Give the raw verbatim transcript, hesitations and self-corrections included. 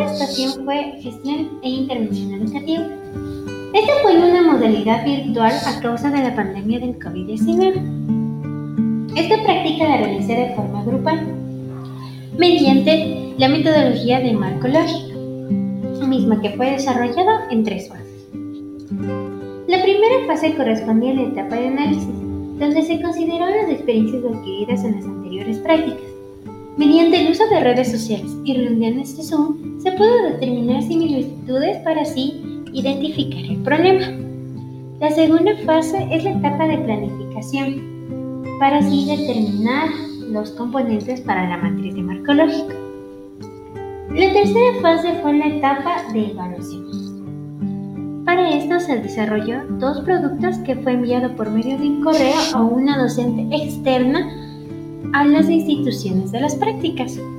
estación fue gestión e intervención educativa. Esta fue en una modalidad virtual a causa de la pandemia del COVID diecinueve. Esta práctica la realicé de forma grupal, mediante la metodología de marco lógico, misma que fue desarrollada en tres fases. La primera fase correspondía a la etapa de análisis, donde se consideraron las experiencias adquiridas en las anteriores prácticas. Mediante el uso de redes sociales y reuniones de Zoom, se pudo determinar similitudes para así identificar el problema. La segunda fase es la etapa de planificación, para así determinar los componentes para la matriz de marco lógico. La tercera fase fue la etapa de evaluación. Para esto se desarrolló dos productos que fue enviado por medio de un correo a una docente externa a las instituciones de las prácticas.